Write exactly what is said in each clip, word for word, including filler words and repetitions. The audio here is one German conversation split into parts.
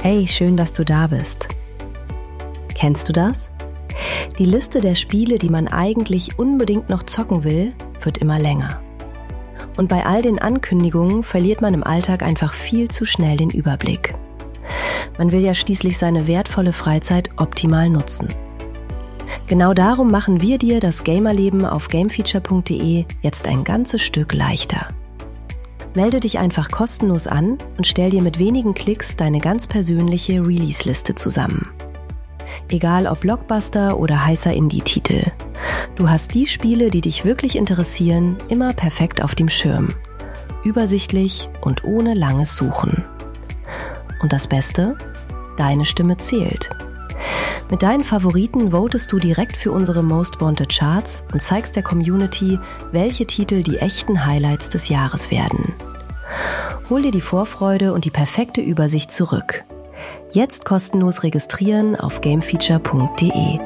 Hey, schön, dass du da bist. Kennst du das? Die Liste der Spiele, die man eigentlich unbedingt noch zocken will, wird immer länger. Und bei all den Ankündigungen verliert man im Alltag einfach viel zu schnell den Überblick. Man will ja schließlich seine wertvolle Freizeit optimal nutzen. Genau darum machen wir dir das Gamerleben auf gamefeature punkt de jetzt ein ganzes Stück leichter. Melde dich einfach kostenlos an und stell dir mit wenigen Klicks deine ganz persönliche Release-Liste zusammen. Egal ob Blockbuster oder heißer Indie-Titel. Du hast die Spiele, die dich wirklich interessieren, immer perfekt auf dem Schirm. Übersichtlich und ohne langes Suchen. Und das Beste? Deine Stimme zählt. Mit deinen Favoriten votest du direkt für unsere Most Wanted Charts und zeigst der Community, welche Titel die echten Highlights des Jahres werden. Hol dir die Vorfreude und die perfekte Übersicht zurück. Jetzt kostenlos registrieren auf gamefeature punkt de.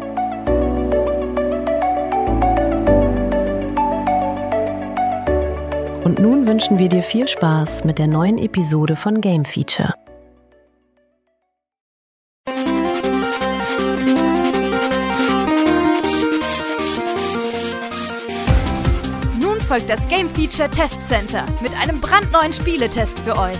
Und nun wünschen wir dir viel Spaß mit der neuen Episode von Game Feature. Nun folgt das Game Feature Test Center mit einem brandneuen Spieletest für euch.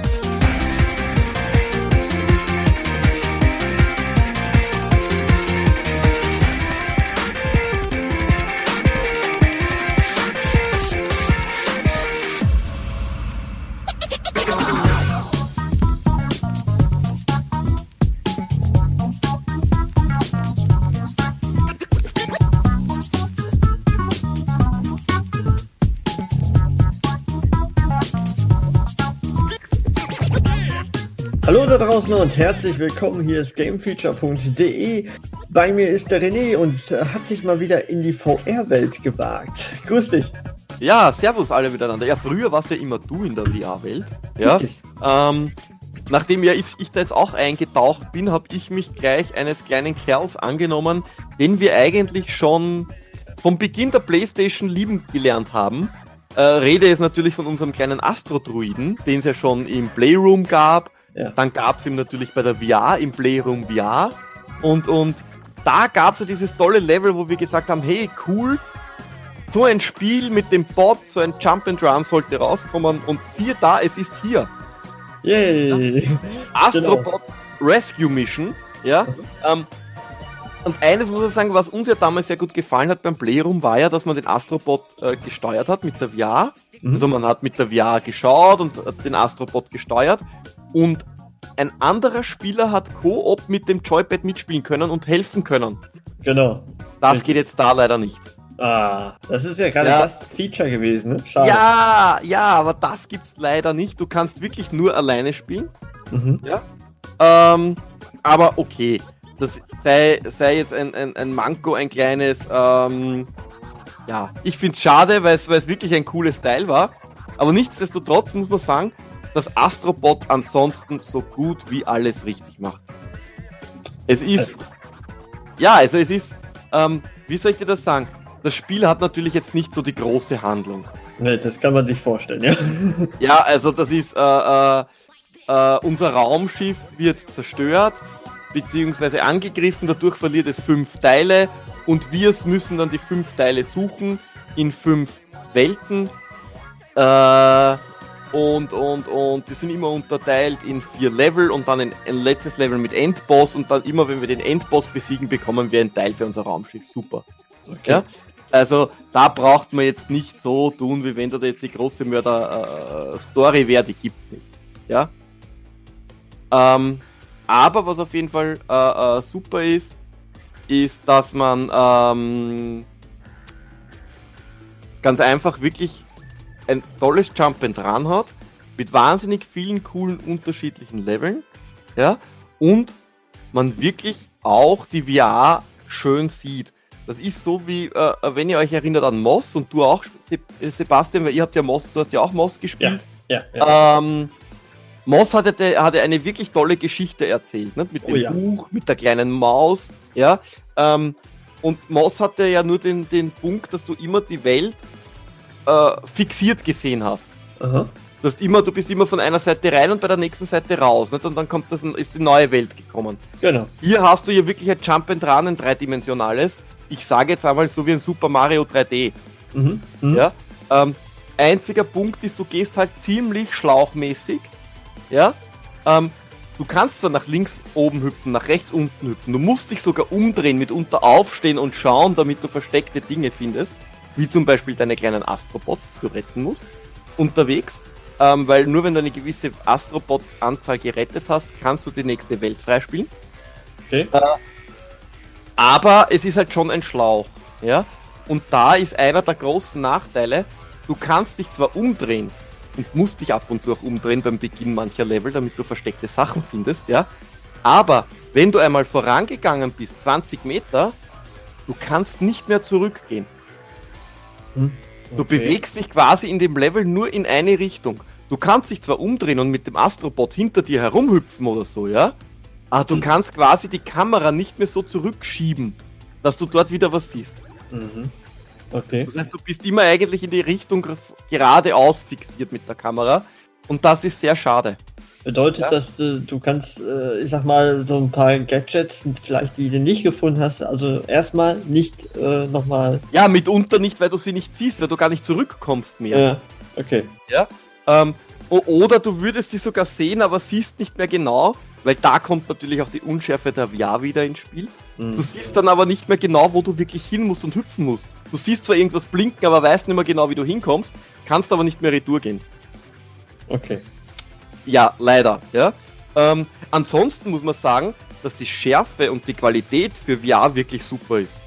Hallo da draußen und herzlich willkommen, hier ist gamefeature punkt de. Bei mir ist der René und hat sich mal wieder in die V R-Welt gewagt. Grüß dich. Ja, servus alle miteinander. Ja, früher warst ja immer du in der V R-Welt. Ja, ähm, nachdem ja ich, ich da jetzt auch eingetaucht bin, habe ich mich gleich eines kleinen Kerls angenommen, den wir eigentlich schon vom Beginn der PlayStation lieben gelernt haben. Äh, Rede ist natürlich von unserem kleinen Astro-Druiden, den es ja schon im Playroom gab. Ja. Dann gab es ihn natürlich bei der V R, im Playroom V R. Und, und da gab es ja dieses tolle Level, wo wir gesagt haben, hey, cool, so ein Spiel mit dem Bot, so ein Jump and Run sollte rauskommen. Und siehe da, es ist hier. Yay! Ja? Astrobot genau. Rescue Mission. Ja. Mhm. Ähm, und eines muss ich sagen, was uns ja damals sehr gut gefallen hat beim Playroom, war ja, dass man den Astrobot äh, gesteuert hat mit der V R. Mhm. Also man hat mit der V R geschaut und hat den Astrobot gesteuert. Und ein anderer Spieler hat Koop mit dem Joypad mitspielen können und helfen können. Genau. Das geht jetzt da leider nicht. Ah, das ist ja gerade ja. das Feature gewesen, ne? Schade. Ja, ja, aber das gibt's leider nicht. Du kannst wirklich nur alleine spielen. Mhm. Ja. Ähm, aber okay, das sei, sei jetzt ein, ein, ein Manko, ein kleines. Ähm, ja, ich find's schade, weil es wirklich ein cooles Teil war. Aber nichtsdestotrotz muss man sagen, dass Astrobot ansonsten so gut wie alles richtig macht. Es ist, also. ja, also es ist, ähm, wie soll ich dir das sagen? Das Spiel hat natürlich jetzt nicht so die große Handlung. Ne, das kann man sich vorstellen, ja. Ja, also das ist, äh, äh, äh, unser Raumschiff wird zerstört, beziehungsweise angegriffen, dadurch verliert es fünf Teile und wir müssen dann die fünf Teile suchen in fünf Welten, äh, Und, und, und die sind immer unterteilt in vier Level und dann ein, ein letztes Level mit Endboss und dann immer, wenn wir den Endboss besiegen, bekommen wir einen Teil für unser Raumschiff. Super. Okay. Ja? Also da braucht man jetzt nicht so tun, wie wenn da jetzt die große Mörder-Story äh, wäre, die gibt's nicht. Ja? Ähm, aber was auf jeden Fall äh, äh, super ist, ist, dass man ähm, ganz einfach wirklich ein tolles Jump and Run hat, mit wahnsinnig vielen coolen unterschiedlichen Leveln, ja, und man wirklich auch die V R schön sieht. Das ist so wie, äh, wenn ihr euch erinnert an Moss und du auch, Sebastian, weil ihr habt ja Moss, du hast ja auch Moss gespielt. Ja, ja, ja. Ähm, Moss hatte, hatte eine wirklich tolle Geschichte erzählt, ne? Mit dem oh, ja. Buch, mit der kleinen Maus, ja, ähm, und Moss hatte ja nur den, den Punkt, dass du immer die Welt fixiert gesehen hast. Aha. Du hast immer, du bist immer von einer Seite rein und bei der nächsten Seite raus, nicht? Und dann kommt das, ist die neue Welt gekommen. Genau. Hier hast du ja wirklich ein Jump and Run, ein dreidimensionales. Ich sage jetzt einmal so wie ein Super Mario drei D. Mhm. Mhm. Ja. Ähm, einziger Punkt ist, du gehst halt ziemlich schlauchmäßig. Ja. Ähm, du kannst zwar nach links oben hüpfen, nach rechts unten hüpfen. Du musst dich sogar umdrehen, mitunter aufstehen und schauen, damit du versteckte Dinge findest. Wie zum Beispiel deine kleinen Astrobots, die du retten musst, unterwegs. Ähm, weil nur wenn du eine gewisse Astrobot-Anzahl gerettet hast, kannst du die nächste Welt freispielen. Okay. Äh, aber es ist halt schon ein Schlauch. Ja? Und da ist einer der großen Nachteile, du kannst dich zwar umdrehen und musst dich ab und zu auch umdrehen beim Beginn mancher Level, damit du versteckte Sachen findest, ja. Aber wenn du einmal vorangegangen bist, zwanzig Meter, du kannst nicht mehr zurückgehen. Hm. Du Okay. bewegst dich quasi in dem Level nur in eine Richtung. Du kannst dich zwar umdrehen und mit dem Astrobot hinter dir herumhüpfen oder so, ja, aber du kannst quasi die Kamera nicht mehr so zurückschieben, dass du dort wieder was siehst. Mhm. Okay. Das heißt, du bist immer eigentlich in die Richtung geradeaus fixiert mit der Kamera und das ist sehr schade. Bedeutet Ja. das, du, du kannst, äh, ich sag mal, so ein paar Gadgets, vielleicht die du nicht gefunden hast, also erstmal nicht äh, nochmal. Ja, mitunter nicht, weil du sie nicht siehst, weil du gar nicht zurückkommst mehr. Ja, okay. Ja? Ähm, o- oder du würdest sie sogar sehen, aber siehst nicht mehr genau, weil da kommt natürlich auch die Unschärfe der V R wieder ins Spiel. Hm. Du siehst dann aber nicht mehr genau, wo du wirklich hin musst und hüpfen musst. Du siehst zwar irgendwas blinken, aber weißt nicht mehr genau, wie du hinkommst, kannst aber nicht mehr retour gehen. Okay. Ja, leider. Ja. Ähm, ansonsten muss man sagen, dass die Schärfe und die Qualität für V R wirklich super ist.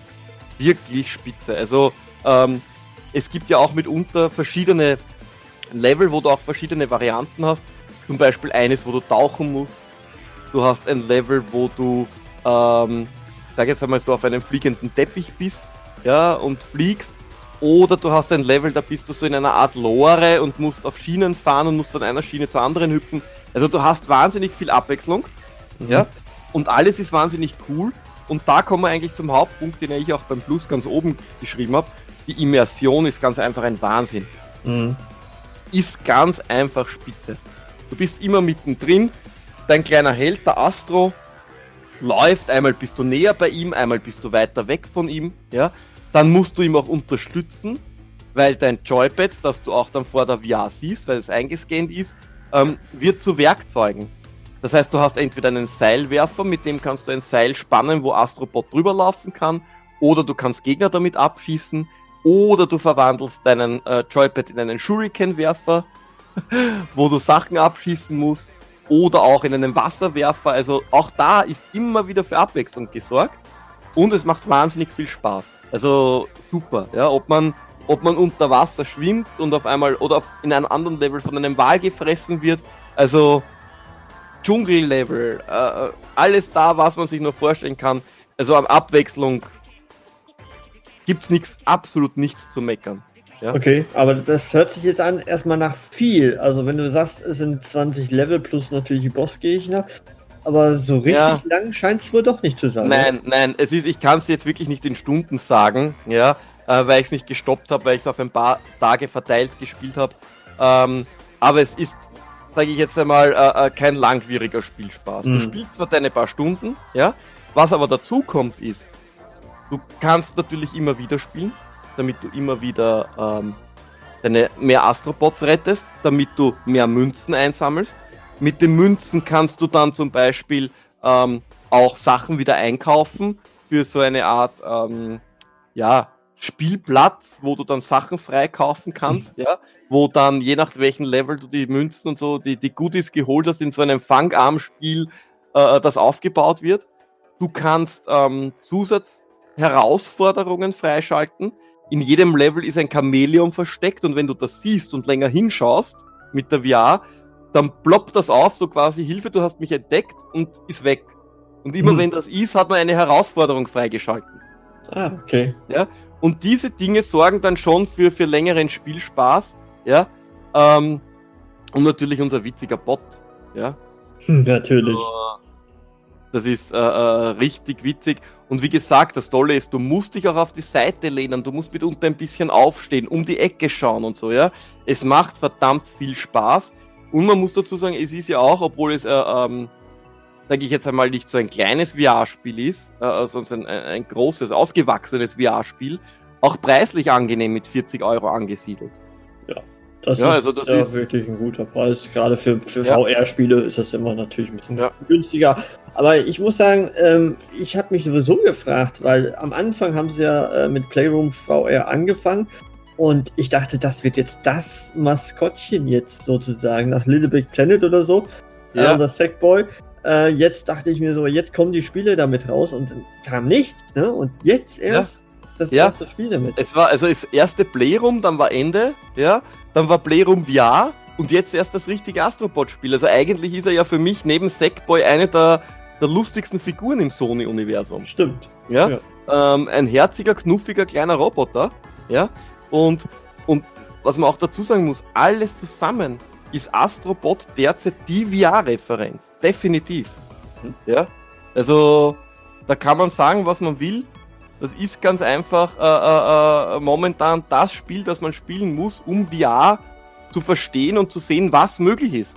Wirklich spitze. Also ähm, es gibt ja auch mitunter verschiedene Level, wo du auch verschiedene Varianten hast. Zum Beispiel eines, wo du tauchen musst. Du hast ein Level, wo du, ähm, sag jetzt einmal so, auf einem fliegenden Teppich bist, ja, und fliegst. Oder du hast ein Level, da bist du so in einer Art Lore und musst auf Schienen fahren und musst von einer Schiene zur anderen hüpfen. Also du hast wahnsinnig viel Abwechslung, Mhm. ja, und alles ist wahnsinnig cool. Und da kommen wir eigentlich zum Hauptpunkt, den ich auch beim Plus ganz oben geschrieben habe. Die Immersion ist ganz einfach ein Wahnsinn. Mhm. Ist ganz einfach spitze. Du bist immer mittendrin, dein kleiner Held, der Astro, läuft, einmal bist du näher bei ihm, einmal bist du weiter weg von ihm, ja. Dann musst du ihm auch unterstützen, weil dein Joypad, das du auch dann vor der V R siehst, weil es eingescannt ist, ähm, wird zu Werkzeugen. Das heißt, du hast entweder einen Seilwerfer, mit dem kannst du ein Seil spannen, wo Astrobot drüber laufen kann, oder du kannst Gegner damit abschießen, oder du verwandelst deinen äh, Joypad in einen Shuriken-Werfer, wo du Sachen abschießen musst, oder auch in einen Wasserwerfer. Also auch da ist immer wieder für Abwechslung gesorgt und es macht wahnsinnig viel Spaß. Also super, ja, ob man ob man unter Wasser schwimmt und auf einmal oder auf, in einem anderen Level von einem Wal gefressen wird. Also Dschungellevel, äh, alles da, was man sich nur vorstellen kann. Also an Abwechslung gibt's nichts, absolut nichts zu meckern. Ja? Okay, aber das hört sich jetzt an erstmal nach viel. Also wenn du sagst, es sind zwanzig Level plus natürlich die Bossgegner, aber so richtig Ja. lang scheint es wohl doch nicht zu sein. Nein, nein, es ist, ich kann es jetzt wirklich nicht in Stunden sagen, ja, äh, weil ich es nicht gestoppt habe, weil ich es auf ein paar Tage verteilt gespielt habe. Ähm, aber es ist, sage ich jetzt einmal, äh, äh, kein langwieriger Spielspaß. Mhm. Du spielst zwar deine paar Stunden, ja, was aber dazu kommt ist, du kannst natürlich immer wieder spielen, damit du immer wieder ähm, deine mehr Astrobots rettest, damit du mehr Münzen einsammelst. Mit den Münzen kannst du dann zum Beispiel ähm, auch Sachen wieder einkaufen für so eine Art ähm, ja, Spielplatz, wo du dann Sachen freikaufen kannst, ja, wo dann je nach welchem Level du die Münzen und so, die, die Goodies geholt hast, in so einem Fangarm-Spiel, äh, das aufgebaut wird. Du kannst ähm, Zusatzherausforderungen freischalten. In jedem Level ist ein Chamäleon versteckt und wenn du das siehst und länger hinschaust mit der V R, dann ploppt das auf, so quasi Hilfe, du hast mich entdeckt und ist weg. Und immer Hm. wenn das ist, hat man eine Herausforderung freigeschalten. Ah, okay. Ja? Und diese Dinge sorgen dann schon für, für längeren Spielspaß. Ja? Ähm, und natürlich unser witziger Bot. Ja? Hm, natürlich. Das ist äh, äh, richtig witzig. Und wie gesagt, das Tolle ist, du musst dich auch auf die Seite lehnen, du musst mitunter ein bisschen aufstehen, um die Ecke schauen und so, ja. Es macht verdammt viel Spaß. Und man muss dazu sagen, es ist ja auch, obwohl es, äh, ähm, sage ich jetzt einmal, nicht so ein kleines V R-Spiel ist, äh, sondern ein, ein großes, ausgewachsenes V R-Spiel, auch preislich angenehm mit vierzig Euro angesiedelt. Ja. Das ja, ist also das ja ist wirklich ein guter Preis. Gerade für, für ja. V R-Spiele ist das immer natürlich ein bisschen ja. günstiger. Aber ich muss sagen, ähm, ich habe mich sowieso gefragt, weil am Anfang haben sie ja äh, mit Playroom V R angefangen und ich dachte, das wird jetzt das Maskottchen jetzt sozusagen nach Little Big Planet oder so, ja. äh, das Sackboy. Äh, jetzt dachte ich mir so, jetzt kommen die Spiele damit raus und dann kam nichts, ne? Und jetzt erst ja. das ja. erste Spiel damit. Es war also das erste Playroom, dann war Ende, ja. Dann war Playroom V R und jetzt erst das richtige Astrobot-Spiel. Also eigentlich ist er ja für mich neben Sackboy eine der, der lustigsten Figuren im Sony-Universum. Stimmt. Ja. ja. Ähm, ein herziger, knuffiger, kleiner Roboter. Ja. Und, und was man auch dazu sagen muss, alles zusammen ist Astrobot derzeit die V R-Referenz. Definitiv. Ja. Also da kann man sagen, was man will. Das ist ganz einfach äh, äh, momentan das Spiel, das man spielen muss, um V R zu verstehen und zu sehen, was möglich ist.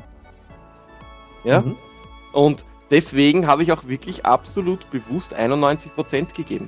Ja? Mhm. Und deswegen habe ich auch wirklich absolut bewusst einundneunzig Prozent gegeben.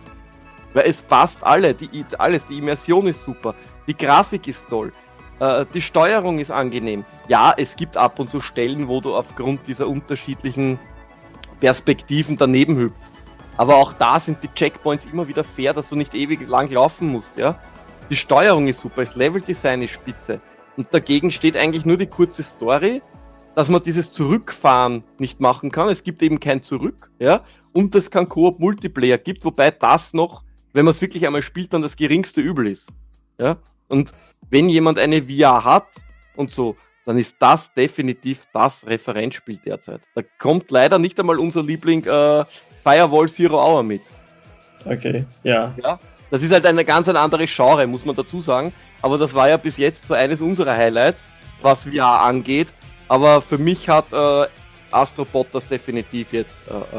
Weil es passt alle, die, alles, die Immersion ist super, die Grafik ist toll, äh, die Steuerung ist angenehm. Ja, es gibt ab und zu Stellen, wo du aufgrund dieser unterschiedlichen Perspektiven daneben hüpfst. Aber auch da sind die Checkpoints immer wieder fair, dass du nicht ewig lang laufen musst, ja. Die Steuerung ist super, das Leveldesign ist spitze. Und dagegen steht eigentlich nur die kurze Story, dass man dieses Zurückfahren nicht machen kann. Es gibt eben kein Zurück, ja. Und es kein Koop-Multiplayer gibt, wobei das noch, wenn man es wirklich einmal spielt, dann das geringste Übel ist, ja. Und wenn jemand eine V R hat und so, dann ist das definitiv das Referenzspiel derzeit. Da kommt leider nicht einmal unser Liebling äh, Firewall Zero Hour mit. Okay, ja. ja. Das ist halt eine ganz eine andere Genre, muss man dazu sagen. Aber das war ja bis jetzt so eines unserer Highlights, was V R angeht. Aber für mich hat äh, Astrobot das definitiv jetzt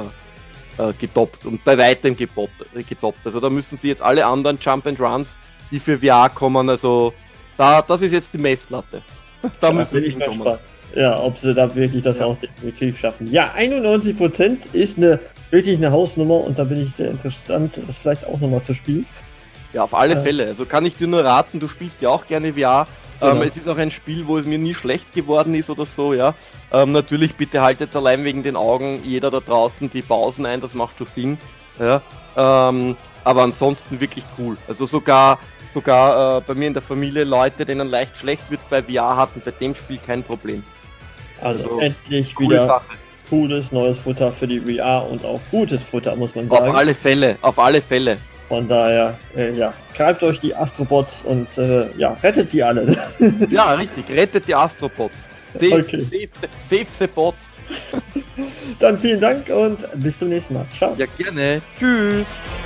äh, äh, getoppt und bei weitem getoppt, getoppt. Also da müssen sie jetzt alle anderen Jump and Runs, die für V R kommen, also da, das ist jetzt die Messlatte. Da ja, müssen sie ich hinkommen. Gespannt. Ja, ob sie da wirklich das ja. auch definitiv schaffen. Ja, einundneunzig Prozent ist eine wirklich eine Hausnummer und da bin ich sehr interessant, das vielleicht auch nochmal zu spielen. Ja, auf alle äh, Fälle. Also kann ich dir nur raten, du spielst ja auch gerne V R. Genau. Ähm, es ist auch ein Spiel, wo es mir nie schlecht geworden ist oder so, ja. Ähm, natürlich, bitte haltet allein wegen den Augen jeder da draußen die Pausen ein, das macht schon Sinn. Ja. Ähm, aber ansonsten wirklich cool. Also sogar sogar äh, bei mir in der Familie Leute, denen leicht schlecht wird bei V R, hatten bei dem Spiel kein Problem. Also, also endlich coole wieder Sache. Cooles neues Futter für die V R und auch gutes Futter, muss man sagen. Auf alle Fälle, auf alle Fälle. Von daher, äh, ja, greift euch die Astrobots und äh, ja, rettet sie alle. Ja, richtig, rettet die Astrobots. Save, okay. save, save the Bots. Dann vielen Dank und bis zum nächsten Mal. Ciao. Ja, gerne. Tschüss.